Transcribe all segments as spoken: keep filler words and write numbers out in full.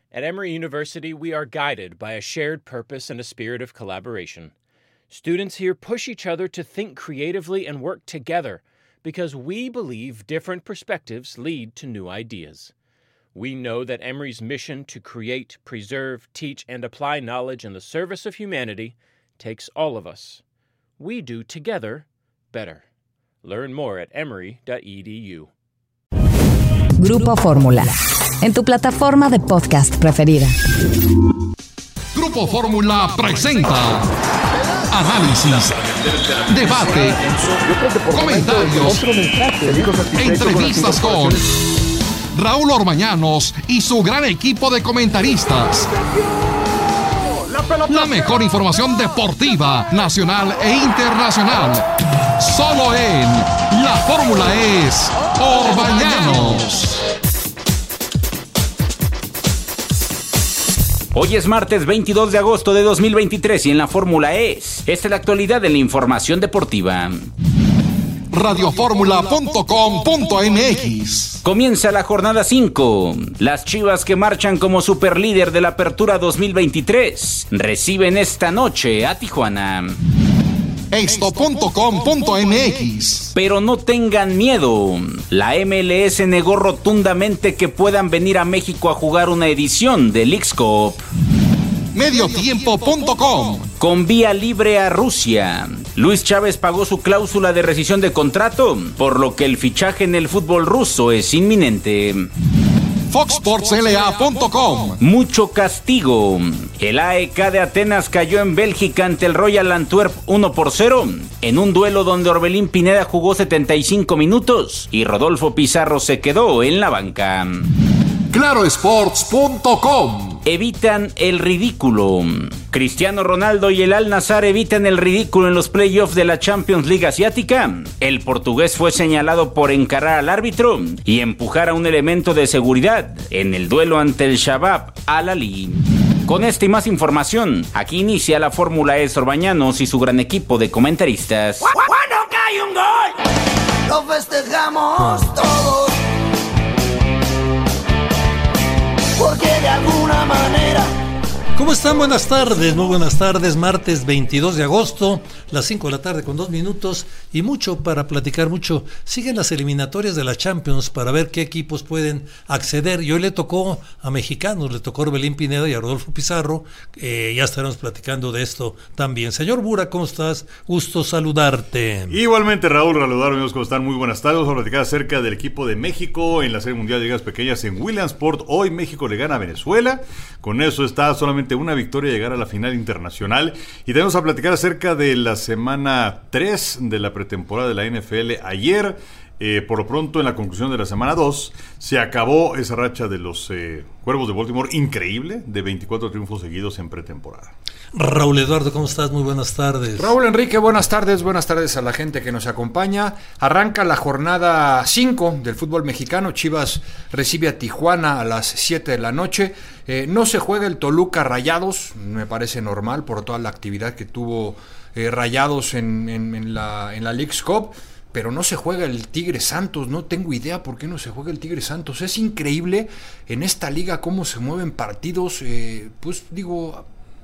At Emory University, we are guided by a shared purpose and a spirit of collaboration. Students here push each other to think creatively and work together because we believe different perspectives lead to new ideas. We know that Emory's mission to create, preserve, teach, and apply knowledge in the service of humanity takes all of us. We do together better. Learn more at emory dot e d u. Grupo Fórmula, en tu plataforma de podcast preferida. Grupo Fórmula presenta análisis, debate, comentarios, entrevistas con Raúl Orbañanos y su gran equipo de comentaristas. La mejor información deportiva, nacional e internacional. Solo en La Fórmula es Orbañanos. Hoy es martes veintidós de agosto de dos mil veintitrés y en La Fórmula es. Esta es la actualidad en la información deportiva. radio fórmula punto com punto m x. Comienza la jornada cinco. Las Chivas, que marchan como superlíder de la Apertura dos mil veintitrés, reciben esta noche a Tijuana. esto punto com punto m x. Pero no tengan miedo. La M L S negó rotundamente que puedan venir a México a jugar una edición del Leagues Cup. mediotiempo punto com. Con vía libre a Rusia. Luis Chávez pagó su cláusula de rescisión de contrato, por lo que el fichaje en el fútbol ruso es inminente. fox sports l a punto com. Mucho castigo. El A E K de Atenas cayó en Bélgica ante el Royal Antwerp uno por cero, en un duelo donde Orbelín Pineda jugó setenta y cinco minutos y Rodolfo Pizarro se quedó en la banca. claro sports punto com. Evitan el ridículo. Cristiano Ronaldo y el Al-Nassr evitan el ridículo en los playoffs de la Champions League asiática. El portugués fue señalado por encarar al árbitro y empujar a un elemento de seguridad en el duelo ante el Shabab Al-Ahly. Con esta y más información, aquí inicia la Fórmula E Orbañanos y su gran equipo de comentaristas. ¡Cuando cae un gol! ¡Lo festejamos todos! Porque de alguna manera... ¿Cómo están? Buenas tardes, muy buenas tardes. Martes veintidós de agosto, las cinco de la tarde con dos minutos y mucho para platicar, mucho. Siguen las eliminatorias de la Champions para ver qué equipos pueden acceder. Y hoy le tocó a mexicanos, le tocó a Orbelín Pineda y a Rodolfo Pizarro. Eh, ya estaremos platicando de esto también. Señor Bura, ¿cómo estás? Gusto saludarte. Igualmente, Raúl, saludar, amigos, ¿cómo están? Muy buenas tardes. Vamos a platicar acerca del equipo de México en la Serie Mundial de Ligas Pequeñas en Williamsport. Hoy México le gana a Venezuela. Con eso está solamente una victoria llegar a la final internacional. Y tenemos a platicar acerca de la semana tres de la pretemporada de la N F L. Ayer, eh, por lo pronto, en la conclusión de la semana dos, se acabó esa racha de los eh, Cuervos de Baltimore, increíble, de veinticuatro triunfos seguidos en pretemporada. Raúl Eduardo, ¿cómo estás? Muy buenas tardes. Raúl Enrique, buenas tardes, buenas tardes a la gente que nos acompaña. Arranca la jornada cinco del fútbol mexicano. Chivas recibe a Tijuana a las siete de la noche. Eh, no se juega el Toluca Rayados, me parece normal por toda la actividad que tuvo eh, Rayados en, en, en la, en la Leagues Cup. Pero no se juega el Tigre Santos, no tengo idea por qué no se juega el Tigre Santos. Es increíble en esta liga cómo se mueven partidos, eh, pues digo,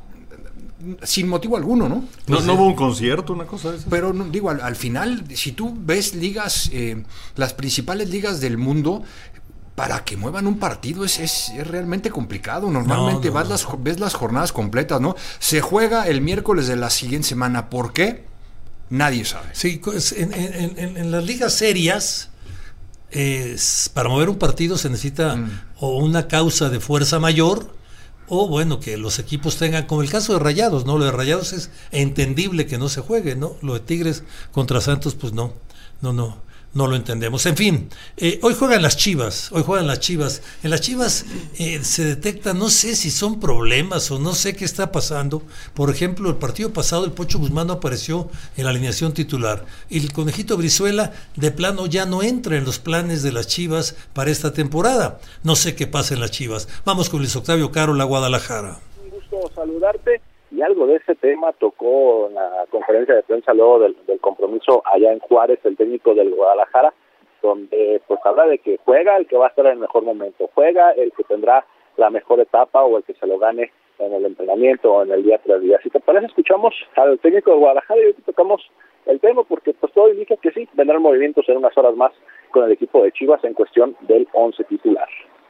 sin motivo alguno, ¿no? No, no hubo un concierto, una cosa de esas. Pero no, digo, al, al final, si tú ves ligas, eh, las principales ligas del mundo, para que muevan un partido es, es, es realmente complicado. Normalmente no, no, vas no. Las, ves las jornadas completas, ¿no? Se juega el miércoles de la siguiente semana. ¿Por qué? Nadie sabe. Sí, en, en, en, en las ligas serias, eh, para mover un partido se necesita mm. o una causa de fuerza mayor, o bueno, que los equipos tengan, como el caso de Rayados, ¿no? Lo de Rayados es entendible que no se juegue, ¿no? Lo de Tigres contra Santos, pues no, no, no. No lo entendemos. En fin, eh, hoy juegan las Chivas, hoy juegan las Chivas. En las Chivas eh, se detecta, no sé si son problemas o no sé qué está pasando. Por ejemplo, el partido pasado el Pocho Guzmán no apareció en la alineación titular. Y el Conejito Brizuela de plano ya no entra en los planes de las Chivas para esta temporada. No sé qué pasa en las Chivas. Vamos con Luis Octavio Caro, la Guadalajara. Un gusto saludarte. Y algo de ese tema tocó en la conferencia de prensa luego del, del compromiso allá en Juárez, el técnico del Guadalajara, donde pues habla de que juega el que va a estar en el mejor momento, juega el que tendrá la mejor etapa o el que se lo gane en el entrenamiento o en el día tras día. Si te parece, escuchamos al técnico de Guadalajara y hoy tocamos el tema porque pues todo indica que sí, vendrán movimientos en unas horas más con el equipo de Chivas en cuestión del once titular.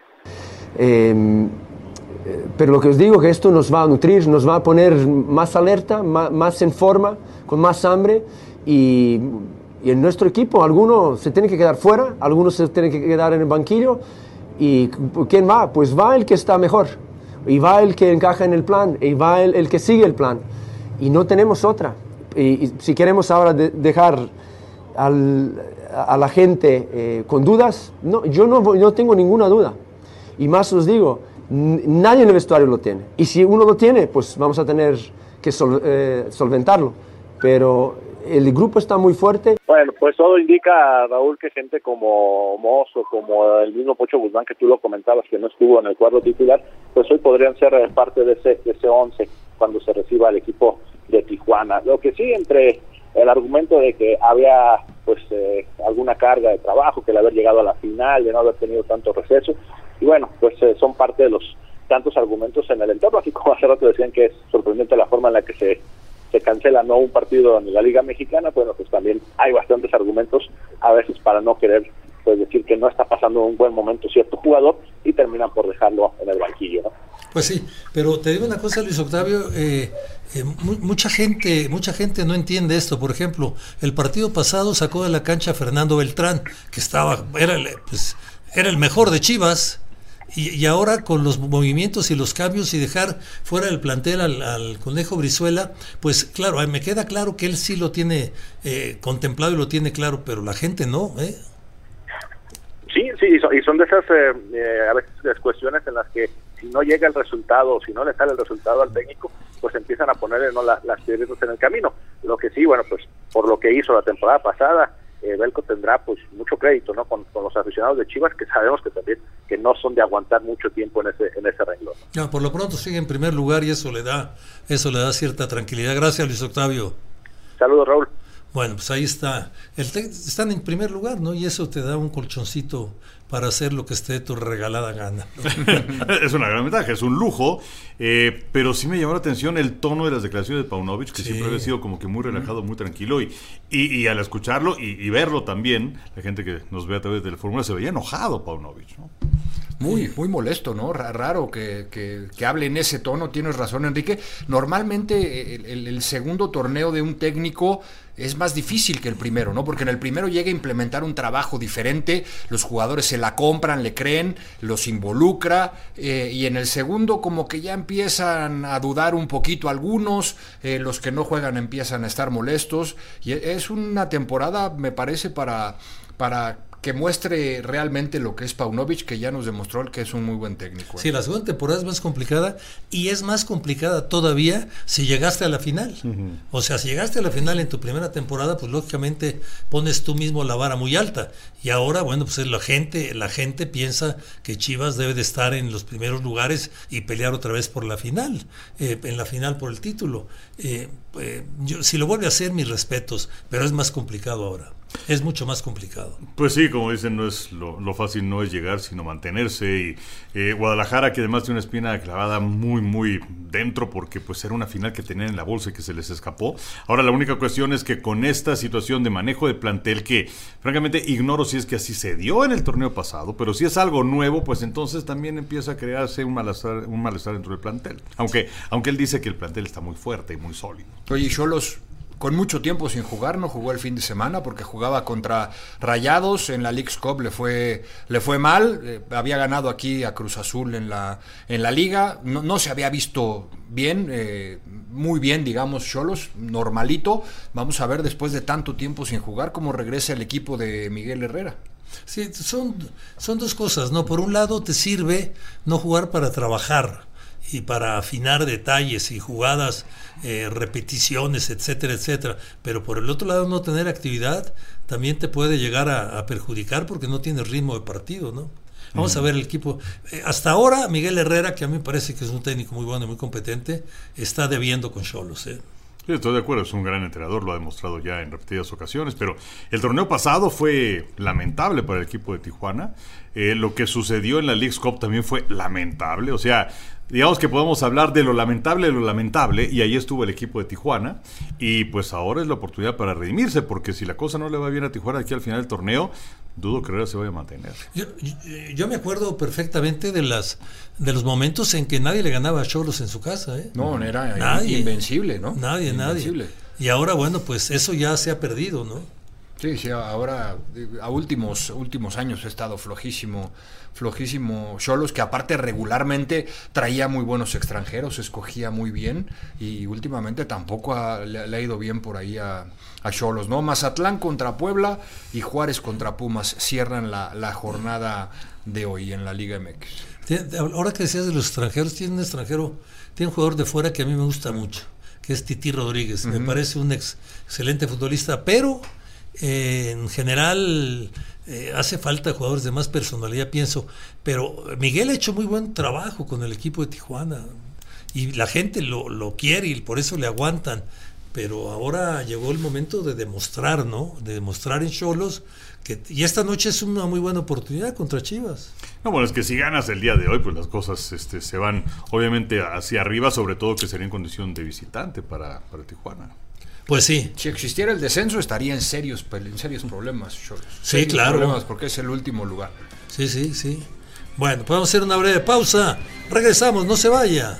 Eh, pero lo que os digo que esto nos va a nutrir, nos va a poner más alerta, más, más en forma, con más hambre y, y en nuestro equipo algunos se tienen que quedar fuera, algunos se tienen que quedar en el banquillo y ¿quién va? Pues va el que está mejor. Y va el que encaja en el plan, y va el, el que sigue el plan. Y no tenemos otra. Y, y si queremos ahora de, dejar al, a la gente eh, con dudas, no, yo no, no tengo ninguna duda. Y más os digo, n- nadie en el vestuario lo tiene. Y si uno lo tiene, pues vamos a tener que sol, eh, solventarlo. Pero el grupo está muy fuerte. Bueno, pues todo indica, Raúl, que gente como Mozo, como el mismo Pocho Guzmán, que tú lo comentabas, que no estuvo en el cuadro titular, pues hoy podrían ser parte de ese de ese once cuando se reciba el equipo de Tijuana. Lo que sí, entre el argumento de que había pues eh, alguna carga de trabajo, que el haber llegado a la final, de no haber tenido tanto receso, y bueno, pues eh, son parte de los tantos argumentos en el entorno, así como hace rato decían que es sorprendente la forma en la que se se cancela no un partido en la Liga Mexicana, bueno, pues también hay bastantes argumentos a veces para no querer pues decir que no está pasando un buen momento cierto jugador y terminan por dejarlo en el banquillo, ¿no? Pues sí, pero te digo una cosa, Luis Octavio, eh, eh, mu- mucha gente mucha gente no entiende esto. Por ejemplo, el partido pasado sacó de la cancha a Fernando Beltrán, que estaba era el, pues, era el mejor de Chivas. Y, y ahora con los movimientos y los cambios y dejar fuera del plantel al, al Conejo Brizuela, pues claro, me queda claro que él sí lo tiene eh, contemplado y lo tiene claro, pero la gente no, ¿eh? Sí, sí, y son, y son de esas eh, eh, a veces cuestiones en las que si no llega el resultado, si no le sale el resultado al técnico, pues empiezan a ponerle no las, las piedritas en el camino. Lo que sí, bueno, pues por lo que hizo la temporada pasada, Eh, Belko tendrá pues mucho crédito, ¿no? Con, con los aficionados de Chivas, que sabemos que también que no son de aguantar mucho tiempo en ese en ese renglón. No, por lo pronto sigue en primer lugar y eso le da eso le da cierta tranquilidad. Gracias, Luis Octavio. Saludos, Raúl. Bueno, pues ahí está. El te- están en primer lugar, ¿no? Y eso te da un colchoncito para hacer lo que esté de tu regalada gana. Es una gran ventaja, es un lujo, eh, pero sí me llamó la atención el tono de las declaraciones de Paunovic, que sí. siempre había sido como que muy relajado, muy tranquilo, y, y, y al escucharlo y, y verlo también, la gente que nos ve a través de la fórmula se veía enojado Paunovic, ¿no? Muy, muy molesto, ¿no? Raro que, que, que hable en ese tono, tienes razón, Enrique. Normalmente el, el, el segundo torneo de un técnico es más difícil que el primero, ¿no? Porque en el primero llega a implementar un trabajo diferente, los jugadores se la compran, le creen, los involucra, eh, y en el segundo como que ya empiezan a dudar un poquito algunos, eh, los que no juegan empiezan a estar molestos, y es una temporada, me parece, para... para que muestre realmente lo que es Paunovic, que ya nos demostró que es un muy buen técnico. ¿eh? Sí, la segunda temporada es más complicada y es más complicada todavía si llegaste a la final. Uh-huh. O sea, si llegaste a la final en tu primera temporada, pues lógicamente pones tú mismo la vara muy alta. Y ahora, bueno, pues la gente, la gente piensa que Chivas debe de estar en los primeros lugares y pelear otra vez por la final, eh, en la final por el título. Eh, eh, yo, si lo vuelve a hacer, mis respetos, pero es más complicado ahora. Es mucho más complicado. Pues sí, como dicen, no es lo, lo fácil no es llegar, sino mantenerse. Y eh, Guadalajara, que además tiene una espina clavada muy, muy dentro, porque pues era una final que tenían en la bolsa y que se les escapó. Ahora la única cuestión es que con esta situación de manejo de plantel, que francamente ignoro si es que así se dio en el torneo pasado, pero si es algo nuevo, pues entonces también empieza a crearse un malestar, un malestar dentro del plantel. Aunque, aunque él dice que el plantel está muy fuerte y muy sólido. Oye, Xolos, con mucho tiempo sin jugar, no jugó el fin de semana porque jugaba contra Rayados en la Leagues Cup, le fue le fue mal, eh, había ganado aquí a Cruz Azul en la en la liga, no, no se había visto bien, eh, muy bien, digamos, Xolos, normalito. Vamos a ver después de tanto tiempo sin jugar cómo regresa el equipo de Miguel Herrera. Sí, son, son dos cosas, ¿no? Por un lado te sirve no jugar para trabajar y para afinar detalles y jugadas, eh, repeticiones, etcétera, etcétera. Pero por el otro lado, no tener actividad también te puede llegar a, a perjudicar porque no tienes ritmo de partido, ¿no? Vamos uh-huh. a ver el equipo. Eh, hasta ahora, Miguel Herrera, que a mí me parece que es un técnico muy bueno y muy competente, está debiendo con Xolos, ¿eh? Sí, estoy de acuerdo, es un gran entrenador, lo ha demostrado ya en repetidas ocasiones, pero el torneo pasado fue lamentable para el equipo de Tijuana. Eh, lo que sucedió en la Leagues Cup también fue lamentable, o sea, digamos que podemos hablar de lo lamentable de lo lamentable, y ahí estuvo el equipo de Tijuana, y pues ahora es la oportunidad para redimirse, porque si la cosa no le va bien a Tijuana aquí al final del torneo, dudo que Herrera se vaya a mantener. Yo, yo, yo me acuerdo perfectamente de las de los momentos en que nadie le ganaba a Xolos en su casa, ¿eh? No, era nadie, invencible, ¿no? Nadie, invencible. nadie. Y ahora, bueno, pues eso ya se ha perdido, ¿no? Sí, sí, ahora a últimos últimos años ha estado flojísimo, flojísimo Xolos, que aparte regularmente traía muy buenos extranjeros, escogía muy bien, y últimamente tampoco ha, le, le ha ido bien por ahí a a Xolos, ¿no? Mazatlán contra Puebla y Juárez contra Pumas cierran la, la jornada de hoy en la Liga M X. Ahora que decías de los extranjeros, tiene un extranjero, tiene un jugador de fuera que a mí me gusta mucho, que es Tití Rodríguez. Uh-huh. Me parece un ex, excelente futbolista, pero eh, en general eh, hace falta jugadores de más personalidad, pienso. Pero Miguel ha hecho muy buen trabajo con el equipo de Tijuana y la gente lo, lo quiere y por eso le aguantan. Pero ahora llegó el momento de demostrar, ¿no? De demostrar en Xolos que, y esta noche es una muy buena oportunidad contra Chivas. No, bueno, es que si ganas el día de hoy, pues las cosas este, se van obviamente hacia arriba, sobre todo que sería en condición de visitante para, para Tijuana. Pues sí. Si existiera el descenso, estaría en serios, en serios problemas, Xolos. Sí, serios claro. Problemas porque es el último lugar. Sí, sí, sí. Bueno, podemos hacer una breve pausa. Regresamos, no se vaya.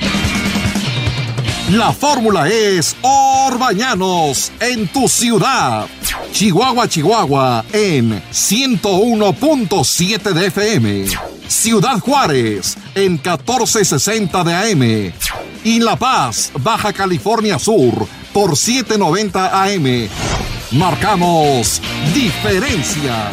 La fórmula es Orbañanos en tu ciudad. Chihuahua, Chihuahua en ciento uno punto siete de F M. Ciudad Juárez en catorce sesenta de A M. Y La Paz, Baja California Sur por setecientos noventa A M. Marcamos diferencia.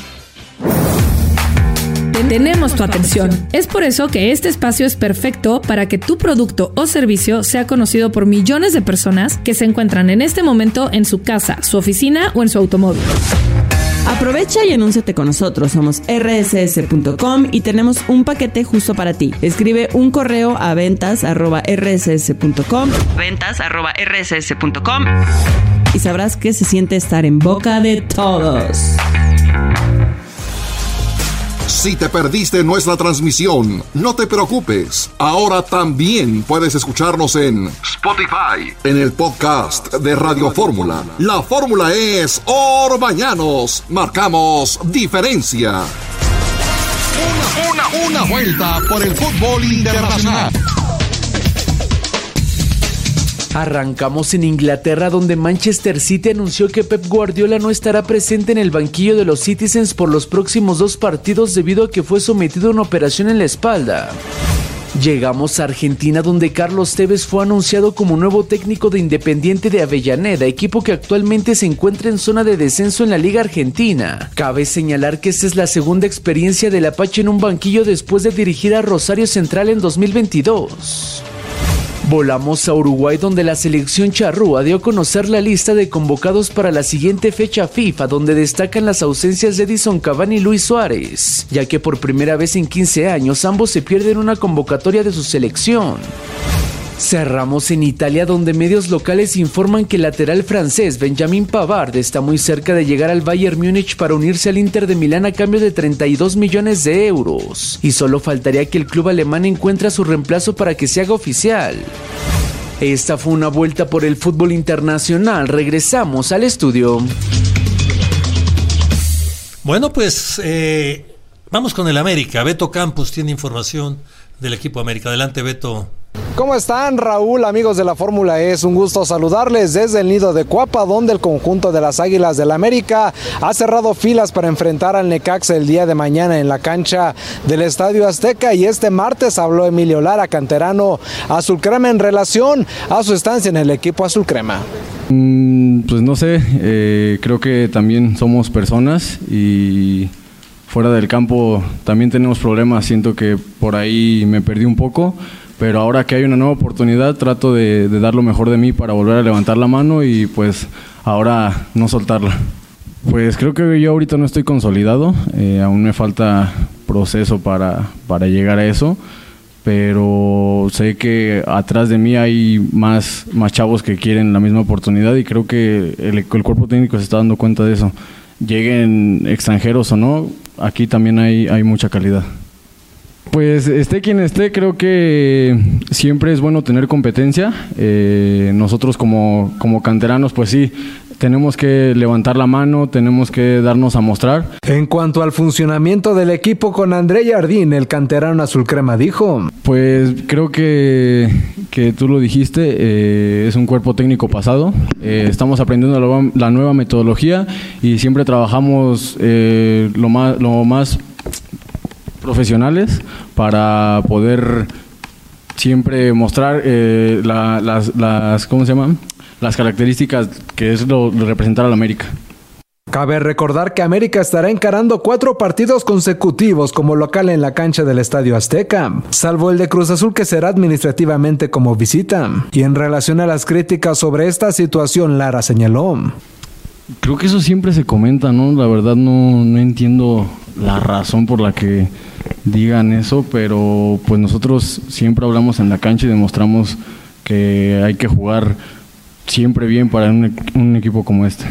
Tenemos tu atención. Es por eso que este espacio es perfecto para que tu producto o servicio sea conocido por millones de personas que se encuentran en este momento en su casa, su oficina o en su automóvil. Aprovecha y anúnciate con nosotros. Somos erre ese ese punto com y tenemos un paquete justo para ti. Escribe un correo a ventas arroba erre ese ese punto com, ventas arroba erre ese ese punto com, y sabrás que se siente estar en boca de todos. Si te perdiste nuestra transmisión, no te preocupes. Ahora también puedes escucharnos en Spotify, en el podcast de Radio Fórmula. La fórmula es Orbañanos. Marcamos diferencia. Una, una, una vuelta por el fútbol internacional. Arrancamos en Inglaterra, donde Manchester City anunció que Pep Guardiola no estará presente en el banquillo de los Citizens por los próximos dos partidos debido a que fue sometido a una operación en la espalda. Llegamos a Argentina, donde Carlos Tevez fue anunciado como nuevo técnico de Independiente de Avellaneda, equipo que actualmente se encuentra en zona de descenso en la Liga Argentina. Cabe señalar que esta es la segunda experiencia del Apache en un banquillo después de dirigir a Rosario Central en dos mil veintidós. Volamos a Uruguay, donde la selección charrúa dio a conocer la lista de convocados para la siguiente fecha FIFA, donde destacan las ausencias de Edison Cavani y Luis Suárez, ya que por primera vez en quince años ambos se pierden una convocatoria de su selección. Cerramos en Italia, donde medios locales informan que el lateral francés Benjamin Pavard está muy cerca de llegar al Bayern Múnich para unirse al Inter de Milán a cambio de treinta y dos millones de euros, y solo faltaría que el club alemán encuentre a su reemplazo para que se haga oficial. Esta fue una vuelta por el fútbol internacional. Regresamos al estudio. Bueno, pues eh, vamos con el América. Beto Campos tiene información del equipo América. Adelante, Beto. ¿Cómo están, Raúl, amigos de la Fórmula E? Es un gusto saludarles desde el nido de Cuapa, donde el conjunto de las Águilas del América ha cerrado filas para enfrentar al Necaxa el día de mañana en la cancha del Estadio Azteca. Y este martes habló Emilio Lara, canterano azulcrema, en relación a su estancia en el equipo azulcrema. Mm, pues no sé, eh, creo que también somos personas y fuera del campo también tenemos problemas. Siento que por ahí me perdí un poco. Pero ahora que hay una nueva oportunidad, trato de, de dar lo mejor de mí para volver a levantar la mano y pues ahora no soltarla. Pues creo que yo ahorita no estoy consolidado, eh, aún me falta proceso para, para llegar a eso, pero sé que atrás de mí hay más, más chavos que quieren la misma oportunidad y creo que el, el cuerpo técnico se está dando cuenta de eso. Lleguen extranjeros o no, aquí también hay, hay mucha calidad. Pues esté quien esté, creo que siempre es bueno tener competencia. Eh, nosotros como, como canteranos, pues sí, tenemos que levantar la mano, tenemos que darnos a mostrar. En cuanto al funcionamiento del equipo con André Jardín, el canterano azul crema dijo: Pues creo que, que tú lo dijiste, eh, es un cuerpo técnico pasado. Eh, estamos aprendiendo la, la nueva metodología y siempre trabajamos eh, lo más... Lo más profesionales para poder siempre mostrar eh, la, las, las, ¿cómo se llaman? Las características que es lo de representar a la América. Cabe recordar que América estará encarando cuatro partidos consecutivos como local en la cancha del Estadio Azteca, salvo el de Cruz Azul que será administrativamente como visita. Y en relación a las críticas sobre esta situación, Lara señaló: Creo que eso siempre se comenta, ¿no? La verdad no, no entiendo la razón por la que digan eso, pero pues nosotros siempre hablamos en la cancha y demostramos que hay que jugar siempre bien para un, un equipo como este.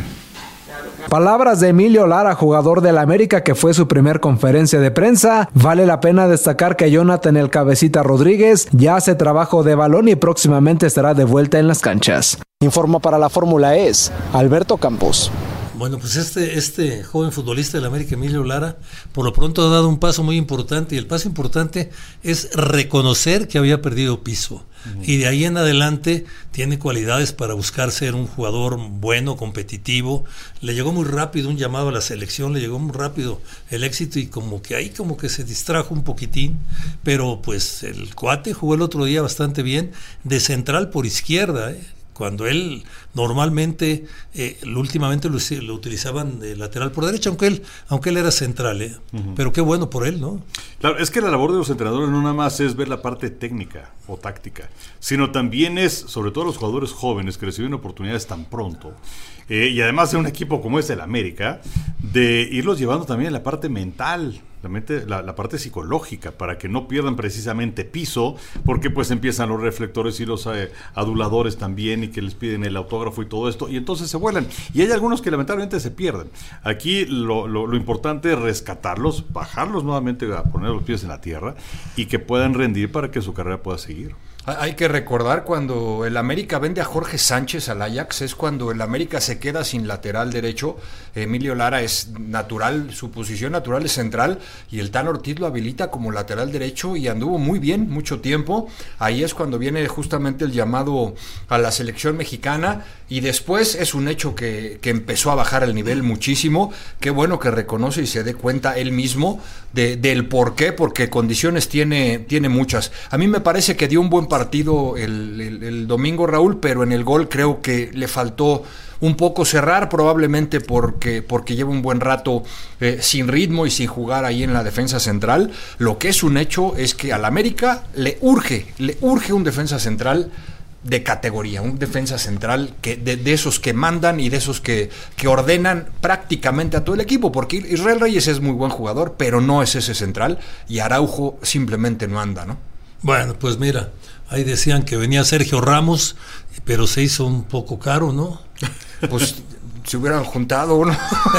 Palabras de Emilio Lara, jugador del América, que fue su primer conferencia de prensa. Vale la pena destacar que Jonathan el Cabecita Rodríguez ya hace trabajo de balón y próximamente estará de vuelta en las canchas. Informa para la Fórmula E S, Alberto Campos. Bueno, pues este, este joven futbolista del América, Emilio Lara, por lo pronto ha dado un paso muy importante, y el paso importante es reconocer que había perdido piso. Uh-huh. Y de ahí en adelante tiene cualidades para buscar ser un jugador bueno, competitivo. Le llegó muy rápido un llamado a la selección, le llegó muy rápido el éxito y como que ahí como que se distrajo un poquitín, pero pues el cuate jugó el otro día bastante bien, de central por izquierda, ¿eh? Cuando él normalmente, eh, últimamente lo, lo utilizaban de lateral por derecha, aunque él, aunque él era central, ¿eh? Uh-huh. Pero qué bueno por él, ¿no? Claro, es que la labor de los entrenadores no nada más es ver la parte técnica o táctica, sino también es, sobre todo los jugadores jóvenes que reciben oportunidades tan pronto, eh, y además de un equipo como es el América, de irlos llevando también en la parte mental, La, mente, la, la parte psicológica, para que no pierdan precisamente piso, porque pues empiezan los reflectores y los eh, aduladores también, y que les piden el autógrafo y todo esto, y entonces se vuelan, y hay algunos que lamentablemente se pierden. Aquí lo, lo, lo importante es rescatarlos, bajarlos nuevamente a poner los pies en la tierra, y que puedan rendir para que su carrera pueda seguir. Hay que recordar cuando el América vende a Jorge Sánchez al Ajax, es cuando el América se queda sin lateral derecho. Emilio Lara es natural, su posición natural es central, y el Tan Ortiz lo habilita como lateral derecho y anduvo muy bien mucho tiempo. Ahí es cuando viene justamente el llamado a la selección mexicana, y después es un hecho que, que empezó a bajar el nivel muchísimo. Qué bueno que reconoce y se dé cuenta él mismo de, del por qué, porque condiciones tiene, tiene muchas. A mí me parece que dio un buen partido el, el, el domingo, Raúl, pero en el gol creo que le faltó un poco cerrar, probablemente porque, porque lleva un buen rato eh, sin ritmo y sin jugar ahí en la defensa central. Lo que es un hecho es que al América le urge, le urge un defensa central de categoría, un defensa central que de, de esos que mandan y de esos que, que ordenan prácticamente a todo el equipo, porque Israel Reyes es muy buen jugador, pero no es ese central, y Araujo simplemente no anda, ¿no? Bueno, pues mira, ahí decían que venía Sergio Ramos, pero se hizo un poco caro, ¿no? Pues se hubieran juntado uno.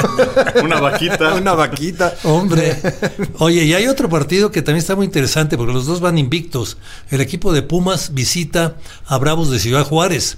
Una vaquita. Una vaquita. Hombre. Oye, y hay otro partido que también está muy interesante, porque los dos van invictos. El equipo de Pumas visita a Bravos de Ciudad Juárez.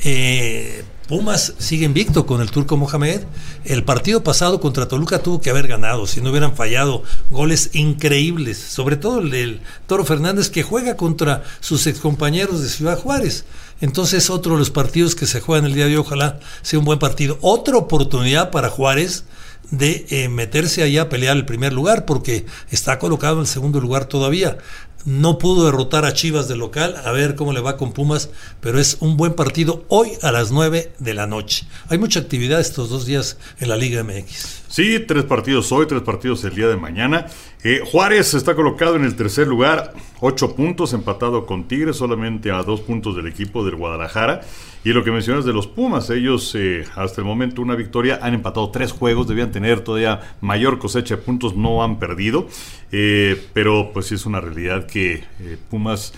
Eh, Pumas sigue invicto con el Turco Mohamed. El partido pasado contra Toluca tuvo que haber ganado, si no hubieran fallado goles increíbles, sobre todo el del Toro Fernández, que juega contra sus excompañeros de Ciudad Juárez. Entonces, otro de los partidos que se juegan el día de hoy, ojalá sea un buen partido. Otra oportunidad para Juárez de eh, meterse allá a pelear el primer lugar, porque está colocado en el segundo lugar todavía. No pudo derrotar a Chivas de local, a ver cómo le va con Pumas, pero es un buen partido hoy a las nueve de la noche. Hay mucha actividad estos dos días en la Liga M X. Sí, tres partidos hoy, tres partidos el día de mañana. Eh, Juárez está colocado en el tercer lugar, ocho puntos, empatado con Tigres, solamente a dos puntos del equipo del Guadalajara. Y lo que mencionas de los Pumas, ellos eh, hasta el momento una victoria, han empatado tres juegos, debían tener todavía mayor cosecha de puntos, no han perdido. Eh, pero pues sí es una realidad que eh, Pumas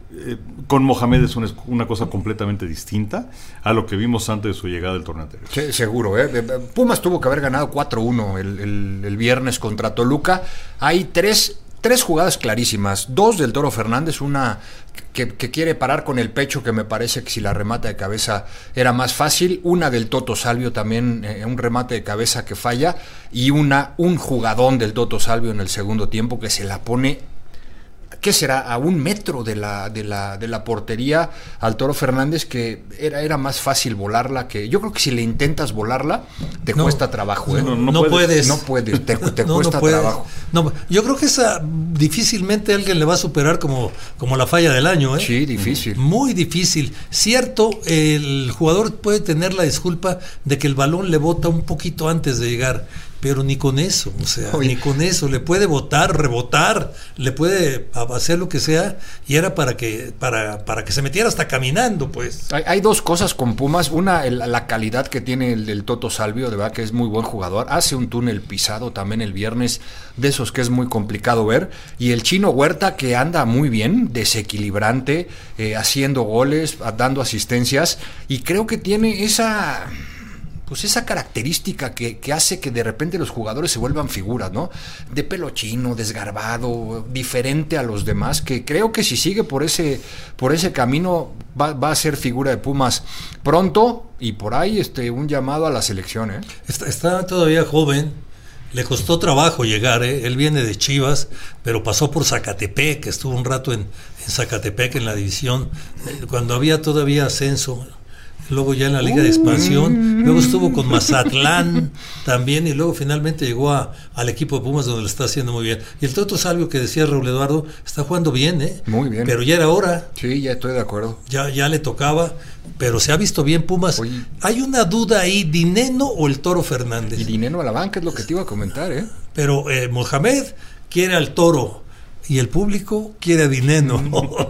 eh, con Mohamed es una, una cosa completamente distinta a lo que vimos antes de su llegada del torneo anterior. Sí, seguro, ¿eh? Pumas tuvo que haber ganado cuatro uno el, el, el viernes contra Toluca. Hay tres, tres jugadas clarísimas, dos del Toro Fernández, una que, que quiere parar con el pecho, que me parece que si la remata de cabeza era más fácil, una del Toto Salvio también, eh, un remate de cabeza que falla, y una un jugadón del Toto Salvio en el segundo tiempo que se la pone, ¿qué será? A un metro de la, de la, de la portería al Toro Fernández, que era, era más fácil volarla que... Yo creo que si le intentas volarla, te no, cuesta trabajo. ¿eh? No, no, no puedes. No puedes, te, te no, cuesta no puedes. trabajo. No, yo creo que esa difícilmente alguien le va a superar como, como la falla del año. ¿eh? Sí, difícil. Muy difícil. Cierto, el jugador puede tener la disculpa de que el balón le bota un poquito antes de llegar, pero ni con eso, o sea, Oye. ni con eso, le puede botar, rebotar, le puede hacer lo que sea, y era para que para, para que se metiera hasta caminando, pues. Hay, hay dos cosas con Pumas, una, el, la calidad que tiene el del Toto Salvio, de verdad que es muy buen jugador, hace un túnel pisado también el viernes, de esos que es muy complicado ver, y el Chino Huerta, que anda muy bien, desequilibrante, eh, haciendo goles, dando asistencias, y creo que tiene esa... pues esa característica que, que hace que de repente los jugadores se vuelvan figuras, ¿no? De pelo chino, desgarbado, diferente a los demás, que creo que si sigue por ese, por ese camino va, va a ser figura de Pumas pronto, y por ahí este, un llamado a la selección, ¿eh? Está, está todavía joven, le costó trabajo llegar, ¿eh? Él viene de Chivas, pero pasó por Zacatepec, estuvo un rato en, en Zacatepec en la división, eh, cuando había todavía ascenso. Luego ya en la Liga de Expansión, luego estuvo con Mazatlán también, y luego finalmente llegó a, al equipo de Pumas, donde lo está haciendo muy bien. Y el Toto Salvio, que decía Raúl Eduardo, está jugando bien, ¿eh? Muy bien. Pero ya era hora. Sí, ya estoy de acuerdo. Ya, ya le tocaba, pero se ha visto bien Pumas. Oye. Hay una duda ahí, ¿Dineno o el Toro Fernández? Y Dineno a la banca es lo que te iba a comentar, ¿eh? Pero eh, Mohamed quiere al Toro, y el público quiere a Dineno.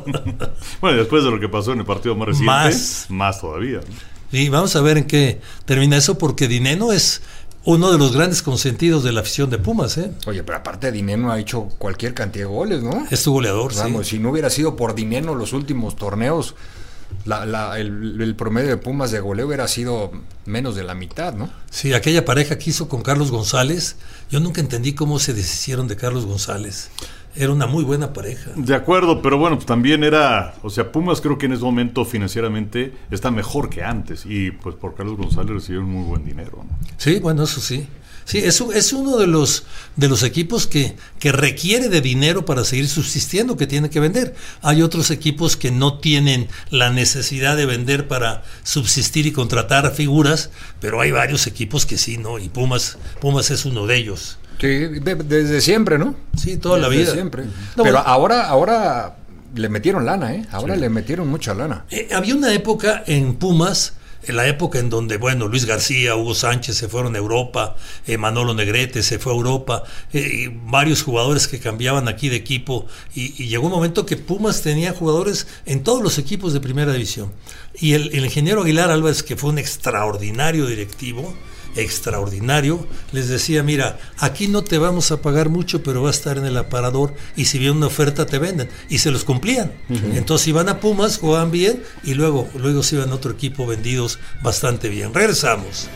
Bueno, después de lo que pasó en el partido más reciente, más, más todavía. Y vamos a ver en qué termina eso, porque Dineno es uno de los grandes consentidos de la afición de Pumas, ¿eh? Oye, pero aparte Dineno ha hecho cualquier cantidad de goles, ¿no? Es tu goleador, Vamos, sí. Si no hubiera sido por Dineno los últimos torneos, la, la, el, el promedio de Pumas de goleo hubiera sido menos de la mitad, ¿no? Sí, aquella pareja que hizo con Carlos González, yo nunca entendí cómo se deshicieron de Carlos González. Era una muy buena pareja. De acuerdo, pero bueno, pues también era, o sea, Pumas creo que en ese momento financieramente está mejor que antes, y pues por Carlos González recibieron muy buen dinero, ¿no? Sí, bueno, eso sí. Sí, es, es uno de los de los equipos que, que requiere de dinero para seguir subsistiendo, que tiene que vender. Hay otros equipos que no tienen la necesidad de vender para subsistir y contratar figuras, pero hay varios equipos que sí, ¿no? Y Pumas, Pumas es uno de ellos. Sí, de, desde siempre, ¿no? Sí, toda desde la vida. Siempre. No, pero bueno. ahora, ahora le metieron lana, ¿eh? Ahora sí. le metieron mucha lana. Eh, había una época en Pumas, en la época en donde, bueno, Luis García, Hugo Sánchez se fueron a Europa, eh, Manolo Negrete se fue a Europa, eh, varios jugadores que cambiaban aquí de equipo, y, y llegó un momento que Pumas tenía jugadores en todos los equipos de primera división. Y el, el ingeniero Aguilar Álvarez, que fue un extraordinario directivo, extraordinario, les decía, mira, aquí no te vamos a pagar mucho, pero va a estar en el aparador, y si viene una oferta te venden, y se los cumplían. Uh-huh. Entonces iban a Pumas, jugaban bien, y luego, luego se iban a otro equipo vendidos bastante bien. Regresamos.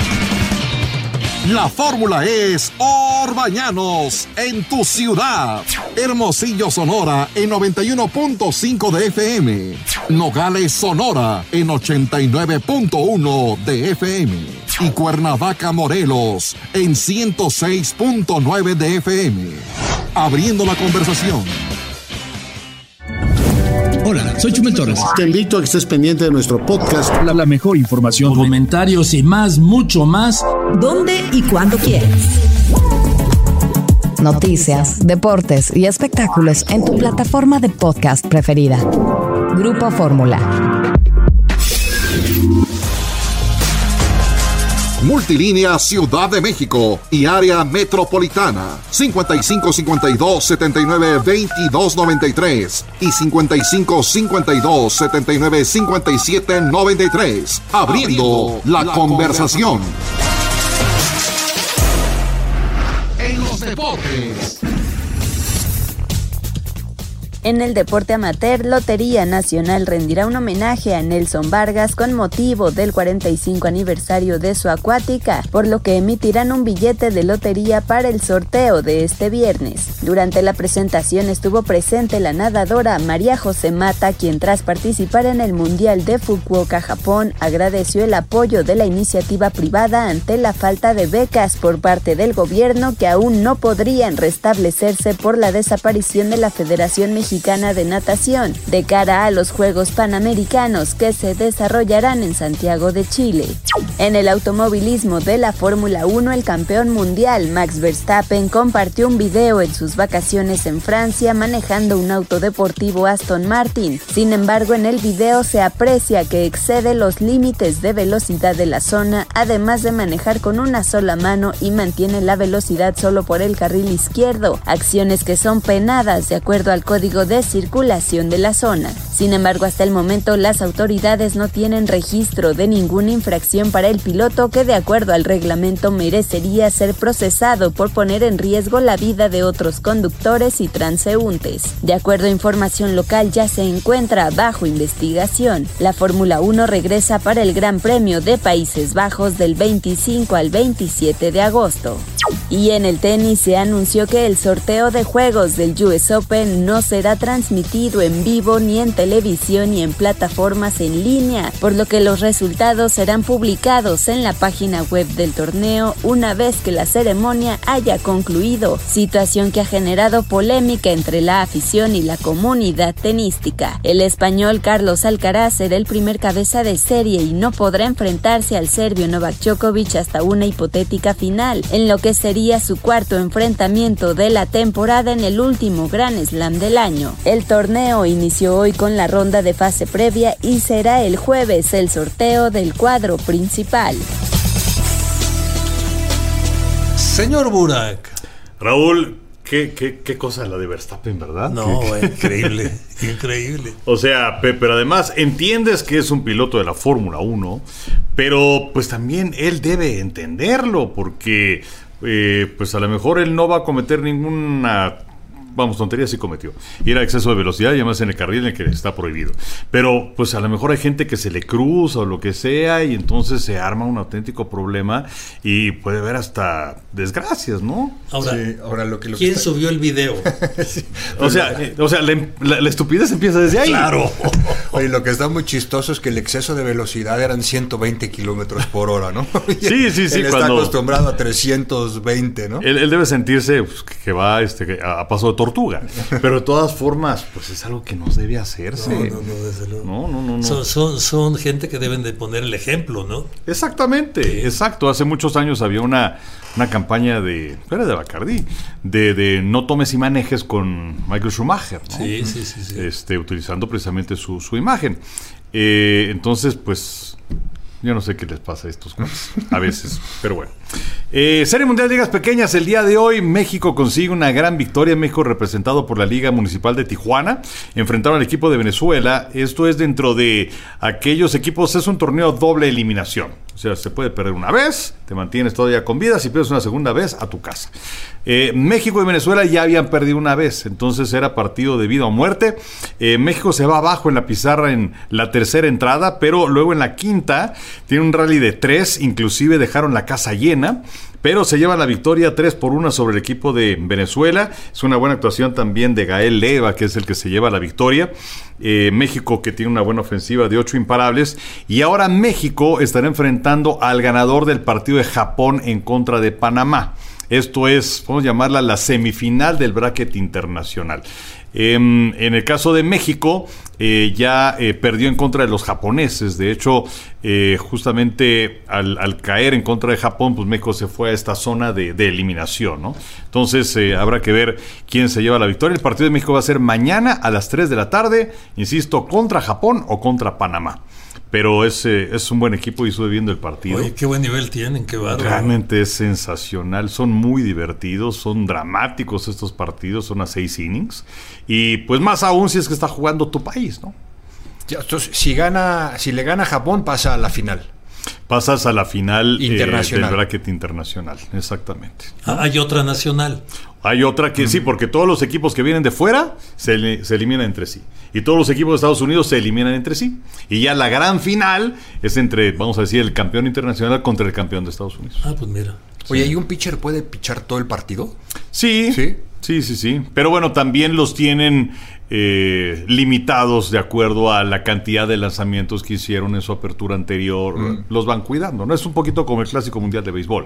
La fórmula es Orbañanos en tu ciudad. Hermosillo, Sonora en noventa y uno punto cinco de F M. Nogales, Sonora en ochenta y nueve punto uno de F M. Y Cuernavaca, Morelos en ciento seis punto nueve de F M. Abriendo la conversación. Hola, soy Chumel Torres. Te invito a que estés pendiente de nuestro podcast. La, la mejor información, comentarios y más, mucho más. ¿Dónde y cuándo quieras? Noticias, deportes y espectáculos en tu plataforma de podcast preferida. Grupo Fórmula. Multilínea Ciudad de México y área metropolitana cincuenta y cinco cincuenta y dos setenta y nueve veintidós noventa y tres y cincuenta y cinco cincuenta y dos setenta y nueve cincuenta y siete noventa y tres. Abriendo, Abriendo la, la conversación. conversación. En los deportes. En el deporte amateur, Lotería Nacional rendirá un homenaje a Nelson Vargas con motivo del cuarenta y cinco aniversario de su acuática, por lo que emitirán un billete de lotería para el sorteo de este viernes. Durante la presentación estuvo presente la nadadora María José Mata, quien tras participar en el Mundial de Fukuoka, Japón, agradeció el apoyo de la iniciativa privada ante la falta de becas por parte del gobierno que aún no podrían restablecerse por la desaparición de la Federación Mexicana de Natación, de cara a los Juegos Panamericanos que se desarrollarán en Santiago de Chile. En el automovilismo de la Fórmula uno, el campeón mundial Max Verstappen compartió un video en sus vacaciones en Francia manejando un auto deportivo Aston Martin. Sin embargo, en el video se aprecia que excede los límites de velocidad de la zona, además de manejar con una sola mano y mantiene la velocidad solo por el carril izquierdo, acciones que son penadas de acuerdo al código de circulación de la zona. Sin embargo, hasta el momento las autoridades no tienen registro de ninguna infracción para el piloto, que de acuerdo al reglamento merecería ser procesado por poner en riesgo la vida de otros conductores y transeúntes. De acuerdo a información local, ya se encuentra bajo investigación. La Fórmula uno regresa para el Gran Premio de Países Bajos del veinticinco al veintisiete de agosto. Y en el tenis se anunció que el sorteo de juegos del U S Open no será transmitido en vivo ni en televisión ni en plataformas en línea, por lo que los resultados serán publicados en la página web del torneo una vez que la ceremonia haya concluido, situación que ha generado polémica entre la afición y la comunidad tenística. El español Carlos Alcaraz será el primer cabeza de serie y no podrá enfrentarse al serbio Novak Djokovic hasta una hipotética final, en lo que sería su cuarto enfrentamiento de la temporada en el último Grand Slam del año. El torneo inició hoy con la ronda de fase previa y será el jueves el sorteo del cuadro principal. Señor Burak. Raúl, qué, qué, qué cosa la de Verstappen, ¿verdad? No, ¿Qué, increíble, increíble. O sea, pe, pero además entiendes que es un piloto de la Fórmula uno, pero pues también él debe entenderlo, porque eh, pues a lo mejor él no va a cometer ninguna... Vamos, tontería sí cometió. Ir a exceso de velocidad y además en el carril en el que está prohibido. Pero pues a lo mejor hay gente que se le cruza o lo que sea y entonces se arma un auténtico problema y puede haber hasta desgracias, ¿no? Ahora, sí, ahora lo que, lo ¿quién que está... subió el video? sí. O sea, o sea la, la, la estupidez empieza desde ahí. Claro. Oye, lo que está muy chistoso es que el exceso de velocidad eran ciento veinte kilómetros por hora, ¿no? Sí, sí, sí. Él cuando... está acostumbrado a trescientos veinte, ¿no? Él, él debe sentirse pues, que va este, a, a paso de tortuga, pero de todas formas pues es algo que no debe hacerse. No, no, no, desde luego. No, no, no, no. Son, son, son gente que deben de poner el ejemplo, ¿no? Exactamente, sí. Exacto. Hace muchos años había una, una campaña de, era de Bacardi, de, de no tomes y manejes con Michael Schumacher, ¿no? Sí, sí, sí, sí. Este, utilizando precisamente su, su imagen. Eh, entonces, pues yo no sé qué les pasa a estos cuates a veces, pero bueno. Eh, Serie Mundial de Ligas Pequeñas, el día de hoy México consigue una gran victoria. México representado por la Liga Municipal de Tijuana enfrentaron al equipo de Venezuela. Esto es dentro de aquellos equipos, es un torneo doble eliminación. O sea, se puede perder una vez, te mantienes todavía con vida. Si pierdes una segunda vez, a tu casa. eh, México y Venezuela ya habían perdido una vez, entonces era partido de vida o muerte. eh, México se va abajo en la pizarra en la tercera entrada, pero luego en la quinta tiene un rally de tres, inclusive dejaron la casa llena, pero se lleva la victoria tres por uno sobre el equipo de Venezuela. Es una buena actuación también de Gael Leva, que es el que se lleva la victoria. eh, México, que tiene una buena ofensiva de ocho imparables, y ahora México estará enfrentando al ganador del partido de Japón en contra de Panamá. Esto es, podemos llamarla la semifinal del bracket internacional. Eh, en el caso de México, eh, ya eh, perdió en contra de los japoneses. De hecho, eh, justamente al, al caer en contra de Japón, pues México se fue a esta zona de, de eliminación, ¿no? Entonces eh, habrá que ver quién se lleva la victoria. El partido de México va a ser mañana a las tres de la tarde, insisto, contra Japón o contra Panamá. Pero es, eh, es un buen equipo y estuve viendo el partido. Oye, qué buen nivel tienen, qué bárbaro. Realmente es sensacional, son muy divertidos, son dramáticos estos partidos, son a seis innings. Y pues más aún si es que está jugando tu país, ¿no? Ya, entonces, si gana, si le gana Japón, pasa a la final. pasas a la final internacional. Eh, del bracket internacional, exactamente. Ah, hay otra nacional. Hay otra que uh-huh. sí, porque todos los equipos que vienen de fuera se, se eliminan entre sí. Y todos los equipos de Estados Unidos se eliminan entre sí. Y ya la gran final es entre, vamos a decir, el campeón internacional contra el campeón de Estados Unidos. Ah, pues mira. Oye, ¿y un pitcher puede pichar todo el partido? Sí, sí, sí, sí, sí. Pero bueno, también los tienen eh, limitados de acuerdo a la cantidad de lanzamientos que hicieron en su apertura anterior. Mm. Los van cuidando, ¿no? Es un poquito como el Clásico Mundial de Béisbol.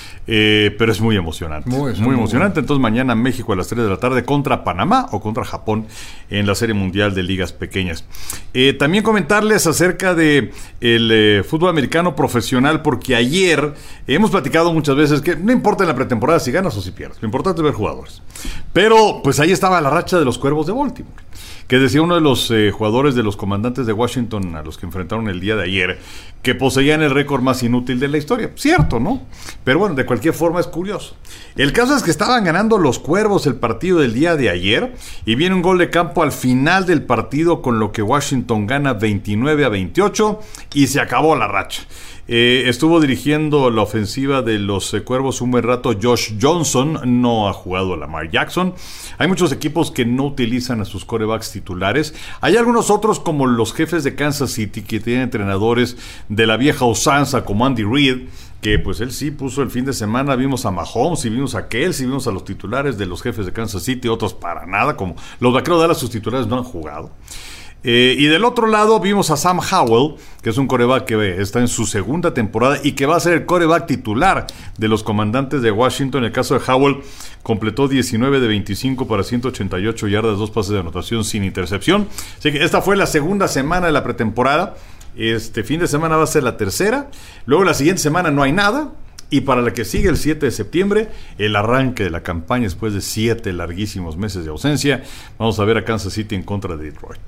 Eh, pero es muy emocionante. Muy, muy emocionante. Bueno. Entonces mañana México a las tres de la tarde contra Panamá o contra Japón en la Serie Mundial de Ligas Pequeñas. Eh, también comentarles acerca de el eh, fútbol americano profesional, porque ayer hemos platicado muchas veces que no importa en la pretemporada si ganas o si pierdes, lo importante es ver jugadores. Pero pues ahí estaba la racha de los Cuervos de Baltimore, que decía uno de los eh, jugadores de los Comandantes de Washington a los que enfrentaron el día de ayer, que poseían el récord más inútil de la historia. Cierto, ¿no? Pero bueno, de cualquier forma es curioso. El caso es que estaban ganando los Cuervos el partido del día de ayer y viene un gol de campo al final del partido, con lo que Washington gana veintinueve a veintiocho y se acabó la racha. Eh, estuvo dirigiendo la ofensiva de los eh, Cuervos un buen rato Josh Johnson, no ha jugado Lamar Jackson. Hay muchos equipos que no utilizan a sus quarterbacks titulares. Hay algunos otros, como los Jefes de Kansas City, que tienen entrenadores de la vieja usanza como Andy Reid, que pues él sí puso el fin de semana. Vimos a Mahomes y vimos a Kelsey, vimos a los titulares de los Jefes de Kansas City, otros para nada, como los Vaqueros de Dallas, sus titulares no han jugado. Eh, y del otro lado vimos a Sam Howell, que es un quarterback que está en su segunda temporada y que va a ser el quarterback titular de los Comandantes de Washington. En el caso de Howell, completó diecinueve de veinticinco para ciento ochenta y ocho yardas, dos pases de anotación sin intercepción. Así que esta fue la segunda semana de la pretemporada. Este fin de semana va a ser la tercera. Luego la siguiente semana no hay nada. Y para la que sigue, el siete de septiembre, el arranque de la campaña después de siete larguísimos meses de ausencia. Vamos a ver a Kansas City en contra de Detroit.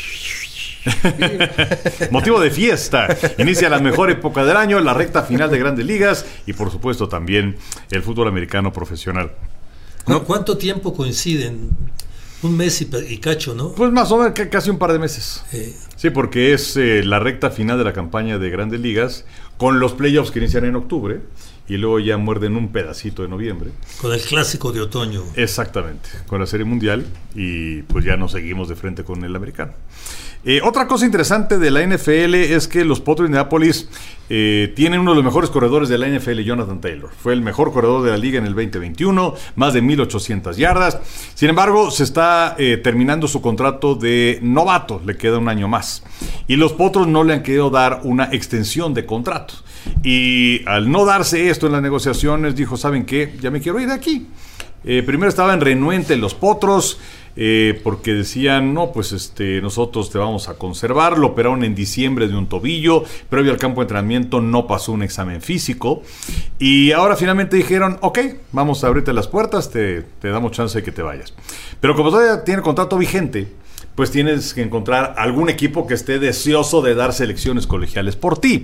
Motivo de fiesta. Inicia la mejor época del año, la recta final de Grandes Ligas y por supuesto también el fútbol americano profesional. ¿No? ¿Cuánto tiempo coinciden? Un mes y, y cacho, ¿no? Pues más o menos casi un par de meses. Eh. Sí, porque es eh, la recta final de la campaña de Grandes Ligas, con los playoffs que inician en octubre y luego ya muerden un pedacito de noviembre. Con el clásico de otoño. Exactamente, con la Serie Mundial, y pues ya nos seguimos de frente con el americano. Eh, otra cosa interesante de la N F L es que los Potros de Indianápolis eh, tienen uno de los mejores corredores de la N F L, Jonathan Taylor. Fue el mejor corredor de la liga en el veinte veintiuno, más de mil ochocientas yardas. Sin embargo, se está eh, terminando su contrato de novato, le queda un año más. Y los Potros no le han querido dar una extensión de contrato. Y al no darse esto en las negociaciones, dijo, ¿saben qué? Ya me quiero ir de aquí. Eh, primero estaban renuentes los Potros, eh, porque decían, no, pues este, nosotros te vamos a conservar. Lo operaron en diciembre de un tobillo, previo al campo de entrenamiento no pasó un examen físico, y ahora finalmente dijeron, ok, vamos a abrirte las puertas, te, te damos chance de que te vayas. Pero como todavía tiene contrato vigente, pues tienes que encontrar algún equipo que esté deseoso de dar selecciones colegiales por ti.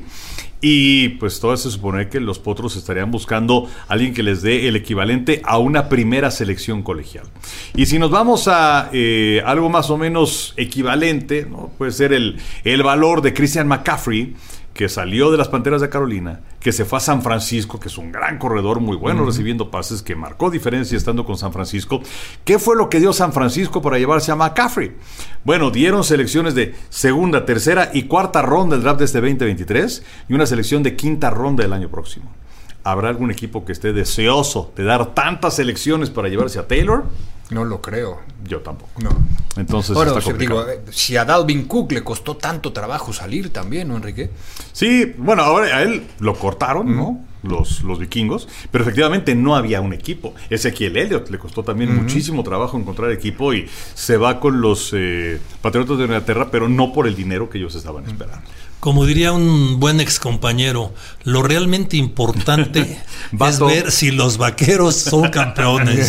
Y pues todo se supone que los Potros estarían buscando a alguien que les dé el equivalente a una primera selección colegial. Y si nos vamos a eh, algo más o menos equivalente, ¿no? Puede ser el, el valor de Christian McCaffrey, que salió de las Panteras de Carolina, que se fue a San Francisco, que es un gran corredor, muy bueno, uh-huh, recibiendo pases, que marcó diferencia estando con San Francisco. ¿Qué fue lo que dio San Francisco para llevarse a McCaffrey? Bueno, dieron selecciones de segunda, tercera y cuarta ronda del draft de este veinte veintitrés y una selección de quinta ronda del año próximo. ¿Habrá algún equipo que esté deseoso de dar tantas selecciones para llevarse a Taylor? No lo creo. Yo tampoco. No. Entonces, bueno, está digo, si a Dalvin Cook le costó tanto trabajo salir también, ¿no, Enrique? Sí, bueno, ahora a él lo cortaron, uh-huh, ¿no? Los, los vikingos, pero efectivamente no había un equipo. Ezequiel Elliott le costó también uh-huh muchísimo trabajo encontrar equipo y se va con los eh, Patriotas de Inglaterra, pero no por el dinero que ellos estaban uh-huh esperando. Como diría un buen ex compañero, lo realmente importante es ver si los Vaqueros son campeones.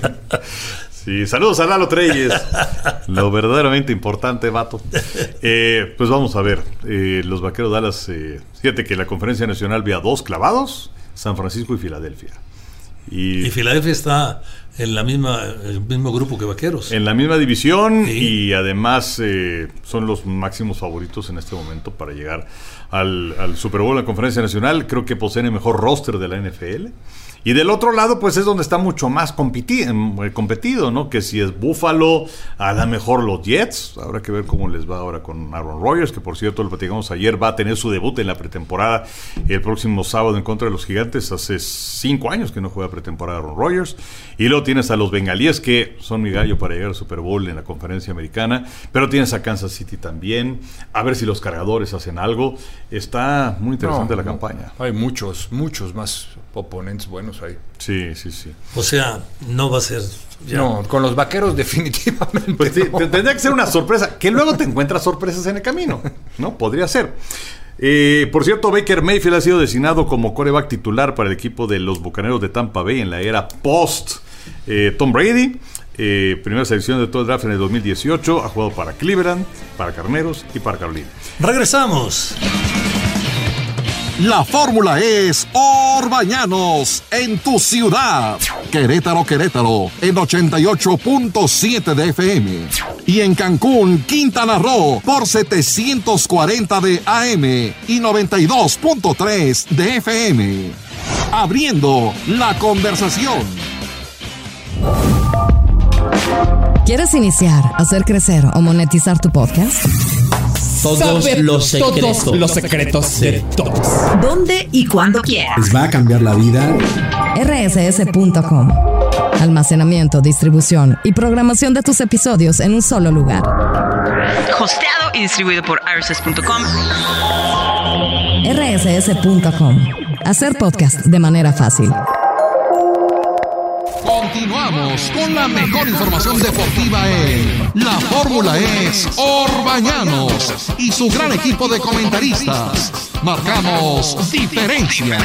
Sí, saludos a Lalo Treyes. Lo verdaderamente importante, vato. Eh, pues vamos a ver. Eh, los Vaqueros de Dallas, eh, fíjate que la Conferencia Nacional vio a dos clavados, San Francisco y Filadelfia. Y, y Filadelfia está En la misma, el mismo grupo que Vaqueros. En la misma división, sí. Y además eh, son los máximos favoritos en este momento para llegar al, al Super Bowl, a la Conferencia Nacional. Creo que poseen el mejor roster de la N F L. Y del otro lado, pues es donde está mucho más competi- competido, ¿no? Que si es Buffalo, a lo mejor los Jets. Habrá que ver cómo les va ahora con Aaron Rodgers, que por cierto, lo platicamos ayer, va a tener su debut en la pretemporada el próximo sábado en contra de los Gigantes. Hace cinco años que no juega pretemporada Aaron Rodgers. Y luego tienes a los Bengalíes, que son mi gallo para llegar al Super Bowl en la Conferencia Americana. Pero tienes a Kansas City también. A ver si los Cargadores hacen algo. Está muy interesante no, la no, campaña. Hay muchos, muchos más oponentes buenos ahí. Sí, sí, sí. O sea, no va a ser... Ya. No, con los Vaqueros definitivamente. Pues sí, no. Tendría que ser una sorpresa, que luego te encuentras sorpresas en el camino, ¿no? Podría ser. Eh, por cierto, Baker Mayfield ha sido designado como quarterback titular para el equipo de los Bucaneros de Tampa Bay en la era post eh, Tom Brady. Eh, primera selección de todo el draft en el dos mil dieciocho. Ha jugado para Cleveland, para Carneros y para Carolina. Regresamos. La fórmula es Orbañanos en tu ciudad. Querétaro, Querétaro en ochenta y ocho punto siete de F M. Y en Cancún, Quintana Roo por setecientos cuarenta de A M y noventa y dos punto tres de F M. Abriendo la conversación. ¿Quieres iniciar, hacer crecer o monetizar tu podcast? Todos Saber los secretos. Todos los secretos de todos. ¿Dónde y cuándo quieras? Les va a cambiar la vida. R S S punto com. Almacenamiento, distribución y programación de tus episodios en un solo lugar. Hosteado y distribuido por R S S punto com. R S S punto com. Hacer podcast de manera fácil. Continuamos con la mejor información deportiva en La Fórmula es Orbañanos y su gran equipo de comentaristas. Marcamos diferencia.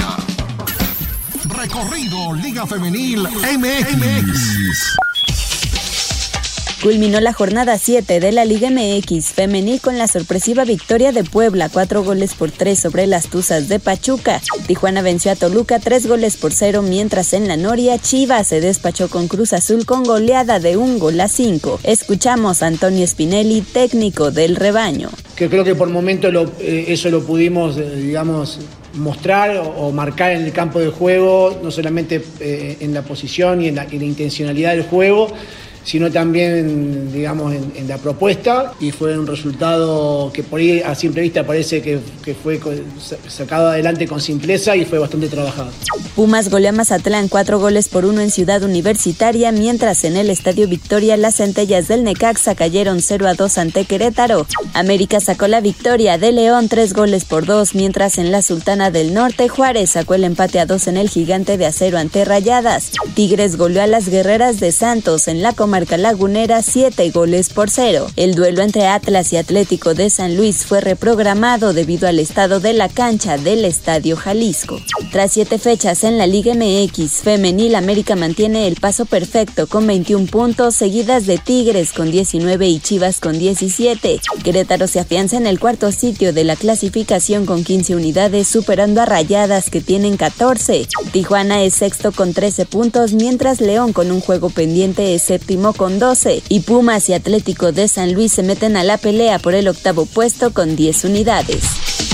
Recorrido Liga Femenil M X. Culminó la jornada siete de la Liga M X femenil con la sorpresiva victoria de Puebla, cuatro goles por tres sobre las Tuzas de Pachuca. Tijuana venció a Toluca tres goles por cero, mientras en la Noria, Chivas se despachó con Cruz Azul con goleada de un gol a cinco. Escuchamos a Antonio Spinelli, técnico del rebaño. Que creo que por momento lo, eh, eso lo pudimos, eh, digamos, mostrar o, o marcar en el campo de juego, no solamente eh, en la posición y en la, en la intencionalidad del juego, sino también, digamos, en, en la propuesta, y fue un resultado que por ahí a simple vista parece que, que fue sacado adelante con simpleza y fue bastante trabajado. Pumas goleó a Mazatlán cuatro goles por uno en Ciudad Universitaria, mientras en el Estadio Victoria las Centellas del Necaxa cayeron cero a dos ante Querétaro. América sacó la victoria de León tres goles por dos, mientras en la Sultana del Norte Juárez sacó el empate a dos en el Gigante de Acero ante Rayadas. Tigres goleó a las Guerreras de Santos en la Comarca Lagunera siete goles por cero. El duelo entre Atlas y Atlético de San Luis fue reprogramado debido al estado de la cancha del Estadio Jalisco. Tras siete fechas en la Liga M X femenil, América mantiene el paso perfecto con veintiún puntos, seguidas de Tigres con diecinueve y Chivas con diecisiete. Querétaro se afianza en el cuarto sitio de la clasificación con quince unidades, superando a Rayadas que tienen catorce. Tijuana es sexto con trece puntos, mientras León con un juego pendiente es séptimo con doce, y Pumas y Atlético de San Luis se meten a la pelea por el octavo puesto con diez unidades.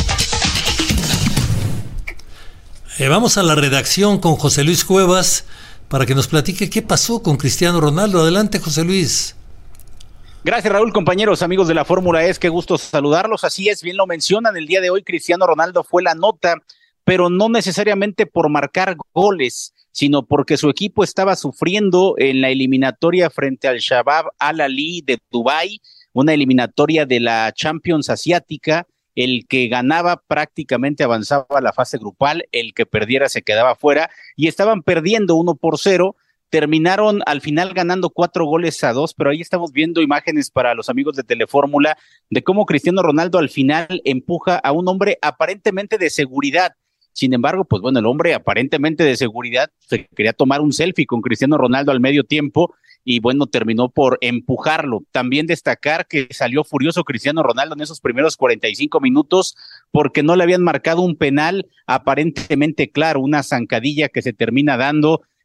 Eh, vamos a la redacción con José Luis Cuevas para que nos platique qué pasó con Cristiano Ronaldo. Adelante, José Luis. Gracias, Raúl, compañeros, amigos de la Fórmula E, qué gusto saludarlos. Así es, bien lo mencionan, el día de hoy Cristiano Ronaldo fue la nota, pero no necesariamente por marcar goles, sino porque su equipo estaba sufriendo en la eliminatoria frente al Shabab Al-Ahly de Dubái, una eliminatoria de la Champions Asiática. El que ganaba prácticamente avanzaba a la fase grupal, el que perdiera se quedaba fuera, y estaban perdiendo uno por cero, terminaron al final ganando cuatro goles a dos, pero ahí estamos viendo imágenes para los amigos de Telefórmula de cómo Cristiano Ronaldo al final empuja a un hombre aparentemente de seguridad. Sin embargo, pues bueno, el hombre aparentemente de seguridad se quería tomar un selfie con Cristiano Ronaldo al medio tiempo y bueno, terminó por empujarlo. También destacar que salió furioso Cristiano Ronaldo en esos primeros cuarenta y cinco minutos porque no le habían marcado un penal aparentemente claro, una zancadilla que se termina dando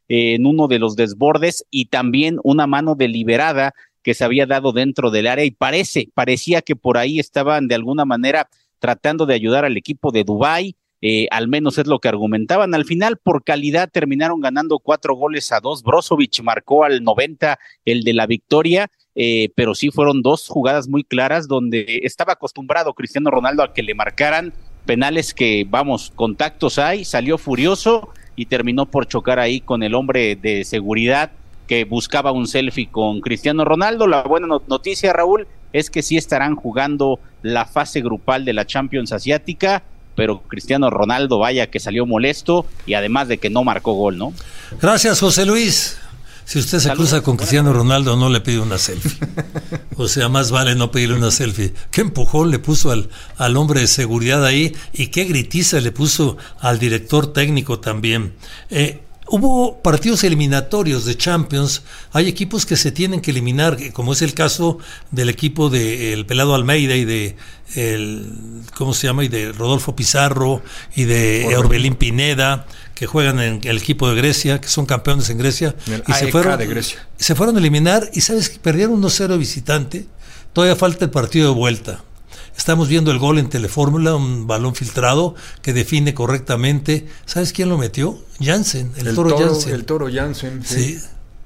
eh, en uno de los desbordes y también una mano deliberada que se había dado dentro del área y parece, parecía que por ahí estaban de alguna manera tratando de ayudar al equipo de Dubái, eh, al menos es lo que argumentaban. Al final, por calidad, terminaron ganando cuatro goles a dos. Brozovic marcó al noventa el de la victoria, eh, pero sí fueron dos jugadas muy claras donde estaba acostumbrado Cristiano Ronaldo a que le marcaran penales que, vamos, contactos hay, salió furioso y terminó por chocar ahí con el hombre de seguridad que buscaba un selfie con Cristiano Ronaldo. La buena noticia, Raúl, es que sí estarán jugando la fase grupal de la Champions Asiática, pero Cristiano Ronaldo, vaya que salió molesto y además de que no marcó gol, ¿no? Gracias, José Luis. Si usted se Saludos. cruza con Cristiano Ronaldo, no le pide una selfie. O sea, más vale no pedirle una selfie. Qué empujón le puso al, al hombre de seguridad ahí y qué gritiza le puso al director técnico también. Eh, Hubo partidos eliminatorios de Champions, hay equipos que se tienen que eliminar, como es el caso del equipo de el Pelado Almeida y de el, ¿cómo se llama? y de Rodolfo Pizarro y de Orbelín, Orbelín Pineda, que juegan en el equipo de Grecia, que son campeones en Grecia, en el y A E K se fueron de Grecia. Se fueron a eliminar y sabes que perdieron uno cero visitante, todavía falta el partido de vuelta. Estamos viendo el gol en Telefórmula, un balón filtrado que define correctamente. ¿Sabes quién lo metió? Jansen, el, el toro, toro Jansen. El toro Jansen, sí.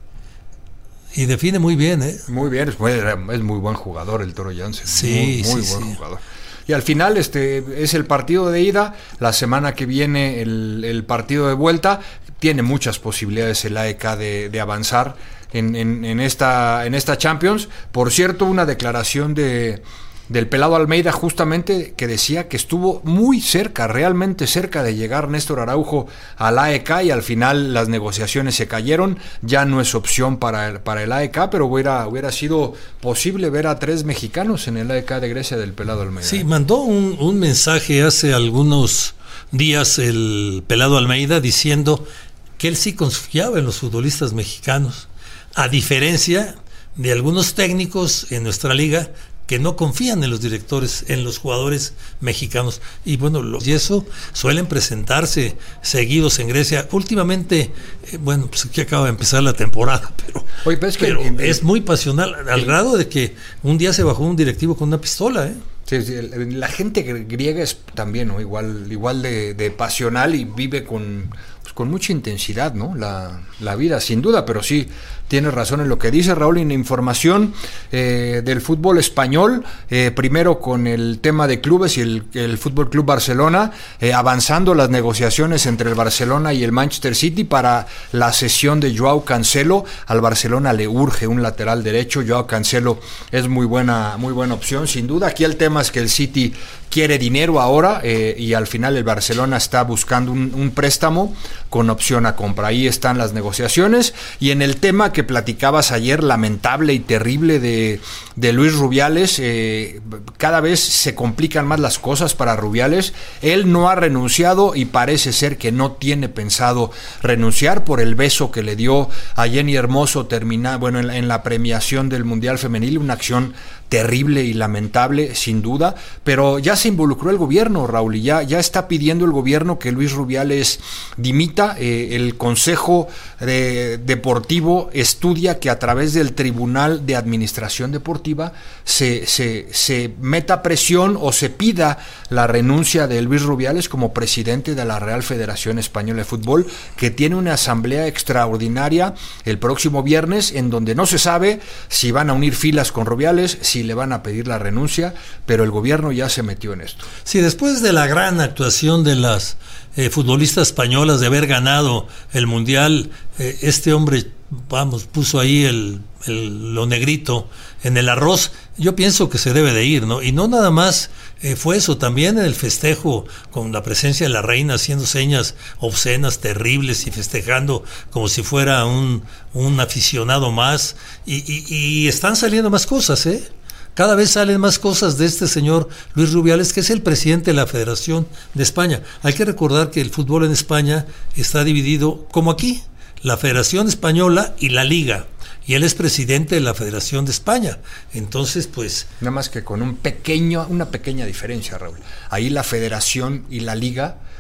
sí. Y define muy bien, ¿eh? Muy bien, es muy, es muy buen jugador el toro Jansen. Sí, muy, muy sí, buen sí. jugador. Y al final este es el partido de ida, la semana que viene el, el partido de vuelta. Tiene muchas posibilidades el A E K de, de avanzar en, en, en, esta, en esta Champions. Por cierto, una declaración de... del Pelado Almeida justamente que decía que estuvo muy cerca, realmente cerca de llegar Néstor Araujo al A E K y al final las negociaciones se cayeron, ya no es opción para el, para el A E K, pero hubiera, hubiera sido posible ver a tres mexicanos en el A E K de Grecia del Pelado Almeida. Sí, mandó un, un mensaje hace algunos días el Pelado Almeida diciendo que él sí confiaba en los futbolistas mexicanos, a diferencia de algunos técnicos en nuestra liga que no confían en los directores, en los jugadores mexicanos. Y bueno, los, y eso suelen presentarse seguidos en Grecia. Últimamente, eh, bueno, pues aquí acaba de empezar la temporada, pero, Oye, pero, es, que pero el, el, es muy pasional, al el, grado de que un día se bajó un directivo con una pistola, ¿eh? Sí, sí, la gente griega es también, ¿no? igual, igual de, de pasional y vive con, pues, con mucha intensidad, ¿no? La, la vida, sin duda, pero sí, tienes razón en lo que dice Raúl. En información eh, del fútbol español, eh, primero con el tema de clubes y el, el Fútbol Club Barcelona, eh, avanzando las negociaciones entre el Barcelona y el Manchester City para la cesión de Joao Cancelo. Al Barcelona le urge un lateral derecho, Joao Cancelo es muy buena, muy buena opción, sin duda. Aquí el tema es que el City quiere dinero ahora eh, y al final el Barcelona está buscando un, un préstamo con opción a compra. Ahí están las negociaciones. Y en el tema que platicabas ayer, lamentable y terrible de, de Luis Rubiales, eh, cada vez se complican más las cosas para Rubiales. Él no ha renunciado y parece ser que no tiene pensado renunciar por el beso que le dio a Jenny Hermoso termina, bueno, en la, en la premiación del Mundial Femenil, una acción terrible y lamentable, sin duda, pero ya se involucró el gobierno, Raúl, y ya, ya está pidiendo el gobierno que Luis Rubiales dimita. Eh, el Consejo de, Deportivo estudia que a través del Tribunal de Administración Deportiva se, se, se meta presión o se pida la renuncia de Luis Rubiales como presidente de la Real Federación Española de Fútbol, que tiene una asamblea extraordinaria el próximo viernes, en donde no se sabe si van a unir filas con Rubiales, si le van a pedir la renuncia, pero el gobierno ya se metió en esto. Sí, después de la gran actuación de las eh, futbolistas españolas, de haber ganado el Mundial, eh, este hombre, vamos, puso ahí el, el, lo negrito en el arroz. Yo pienso que se debe de ir, ¿no? Y no nada más eh, fue eso, también en el festejo, con la presencia de la reina haciendo señas obscenas, terribles, y festejando como si fuera un, un aficionado más, y, y, y están saliendo más cosas, ¿eh? Cada vez salen más cosas de este señor Luis Rubiales, que es el presidente de la Federación de España. Hay que recordar que el fútbol en España está dividido, como aquí, la Federación Española y la Liga. Y él es presidente de la Federación de España. Entonces, pues... Nada más que con un pequeño, una pequeña diferencia, Raúl. Ahí la Federación y la Liga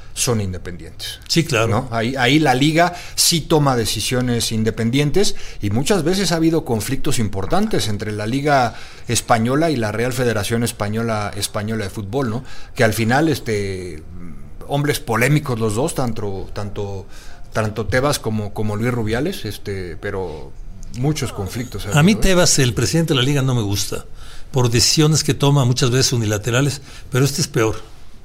son independientes. Sí, claro. ¿No? Ahí, ahí la liga sí toma decisiones independientes y muchas veces ha habido conflictos importantes entre la Liga Española y la Real Federación Española Española de Fútbol, ¿no? Que al final, este, hombres polémicos los dos, tanto, tanto, tanto Tebas como, como Luis Rubiales, este, pero muchos conflictos. A mí Tebas, el presidente de la liga, no me gusta, por decisiones que toma muchas veces unilaterales, pero este es peor.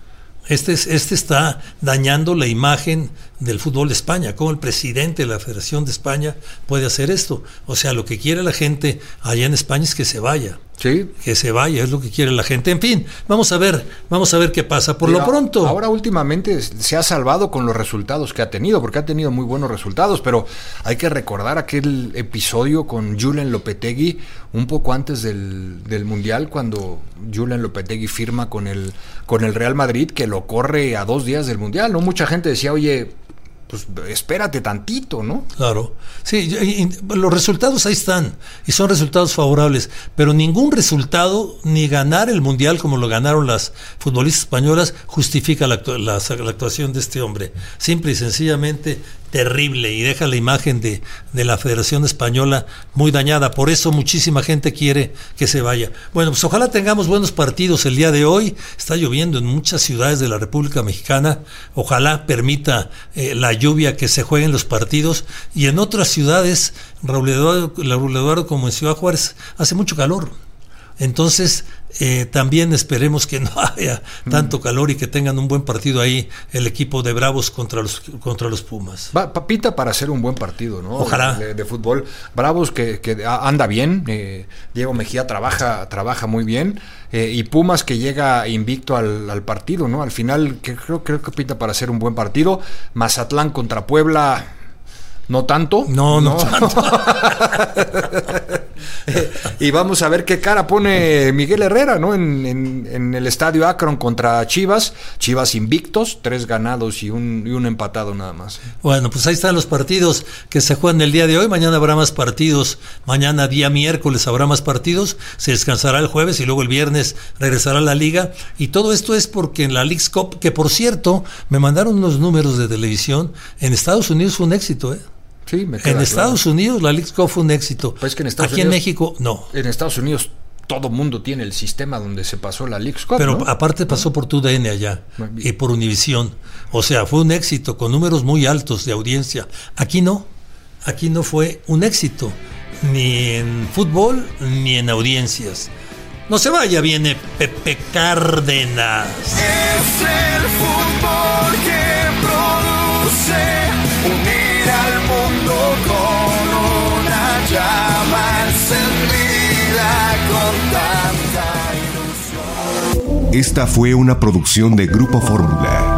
Este, es, este está dañando la imagen del fútbol de España. ¿Cómo el presidente de la Federación de España puede hacer esto? O sea, lo que quiere la gente allá en España es que se vaya. Sí. Que se vaya, es lo que quiere la gente. En fin, vamos a ver, vamos a ver qué pasa. Por Mira, lo pronto. Ahora últimamente se ha salvado con los resultados que ha tenido, porque ha tenido muy buenos resultados, pero hay que recordar aquel episodio con Julen Lopetegui un poco antes del, del Mundial, cuando Julen Lopetegui firma con el, con el Real Madrid, que lo corre a dos días del Mundial, ¿no? Mucha gente decía, oye, pues espérate tantito, ¿no? Claro, sí, y, y los resultados ahí están, y son resultados favorables, pero ningún resultado, ni ganar el Mundial como lo ganaron las futbolistas españolas, justifica la, actu- la, la actuación de este hombre. Simple y sencillamente terrible, y deja la imagen de, de la Federación Española muy dañada. Por eso muchísima gente quiere que se vaya. Bueno, pues ojalá tengamos buenos partidos el día de hoy. Está lloviendo en muchas ciudades de la República Mexicana. Ojalá permita eh, la lluvia que se jueguen los partidos. Y en otras ciudades, Raúl Eduardo, Raúl Eduardo, como en Ciudad Juárez, hace mucho calor. Entonces, eh, también esperemos que no haya tanto calor y que tengan un buen partido ahí el equipo de Bravos contra los contra los Pumas. Va, papita para hacer un buen partido, ¿no? Ojalá. De, de fútbol. Bravos que, que anda bien, eh, Diego Mejía trabaja, trabaja muy bien, eh, y Pumas que llega invicto al, al partido, ¿no? Al final, que creo, creo que pinta para hacer un buen partido. Mazatlán contra Puebla. No tanto. No, no, no tanto. Y vamos a ver qué cara pone Miguel Herrera, ¿no? En, en, en el estadio Akron contra Chivas. Chivas invictos, tres ganados y un, y un empatado nada más. Bueno, pues ahí están los partidos que se juegan el día de hoy. Mañana habrá más partidos. Mañana, día miércoles, habrá más partidos. Se descansará el jueves y luego el viernes regresará a la liga. Y todo esto es porque en la Leagues Cup, que por cierto, me mandaron unos números de televisión, en Estados Unidos fue un éxito, ¿eh? Sí, me queda en Estados claro. Unidos la Leagues Cup fue un éxito. Pues que en Estados Aquí Unidos, en México no. En Estados Unidos todo mundo tiene el sistema donde se pasó la Leagues Cup, pero ¿no? aparte pasó por T U D N allá y por Univisión. O sea, fue un éxito con números muy altos de audiencia. Aquí no. Aquí no fue un éxito ni en fútbol ni en audiencias. No se vaya, viene Pepe Cárdenas. Es el fútbol que produce unir al mundo con una llama encendida con tanta ilusión. Esta fue una producción de Grupo Fórmula.